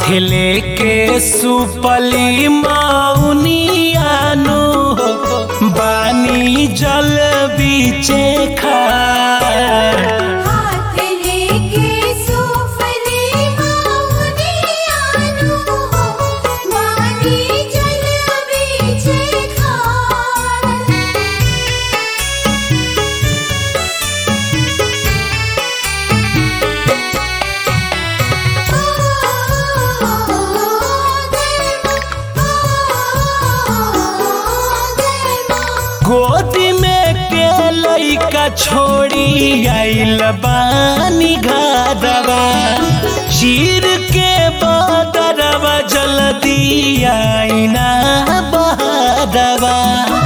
लेके सुपली मौनियानु बानी जल बीचे खार। हाथ लेके सुपली मौनियानु बानी जल बीचे खार। गोदी में के लइका छोड़ी आइल बानी घरवा, चीर के बदरवा जल्दी आईना बहरवा।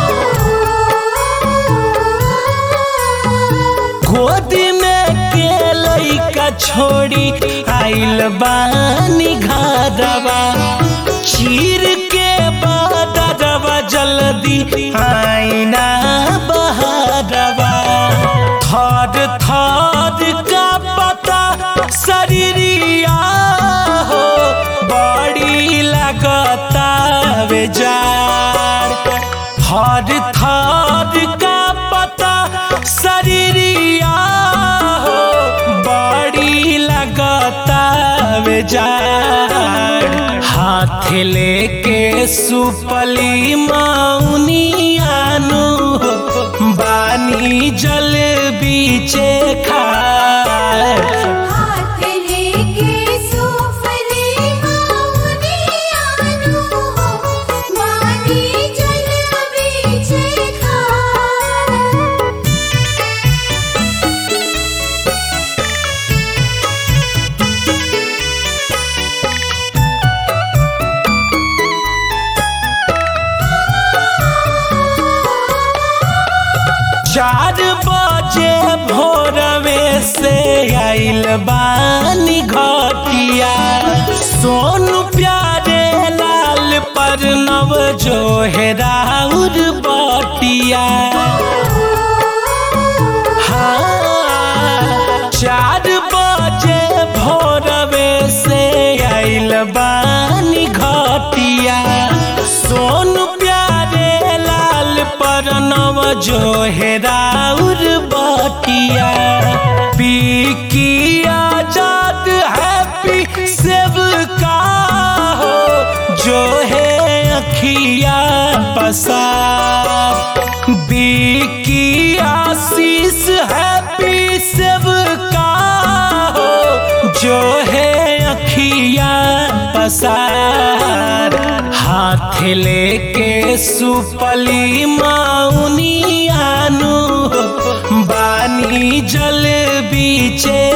गोदी में के लइका छोड़ी आइल बानी घरवा, चीर के बदरवा जल्दी आईना बहरवा। थर थर का पता शरीरिया हो बड़ी लगता बेजार। थर थर का पता शरीरिया हो बड़ी लगता बेजार। हाथ लेके सुपली मौनियानु बानी जल बीचे खार। हाथ लेके सुपली मौनियानु बानी जल बीचे खार। चार बजे भोरवे से आइल बानी घटिया, सोनू प्यारे लाल पर नव जो हेराउर बटिया। हाँ 4 बजे भोरवे से आइल बानी घटिया, सोनू प्यारे लाल पर नव जो हेराउर बटिया। पीकी आजाद हैप्पी सेव का हो जो है अखिया पसार। बीकी आशीष हैप्पी सेव का हो जो है अखिया पसार। हाथ लेके सुपली मौनियानु बानी जल बीचे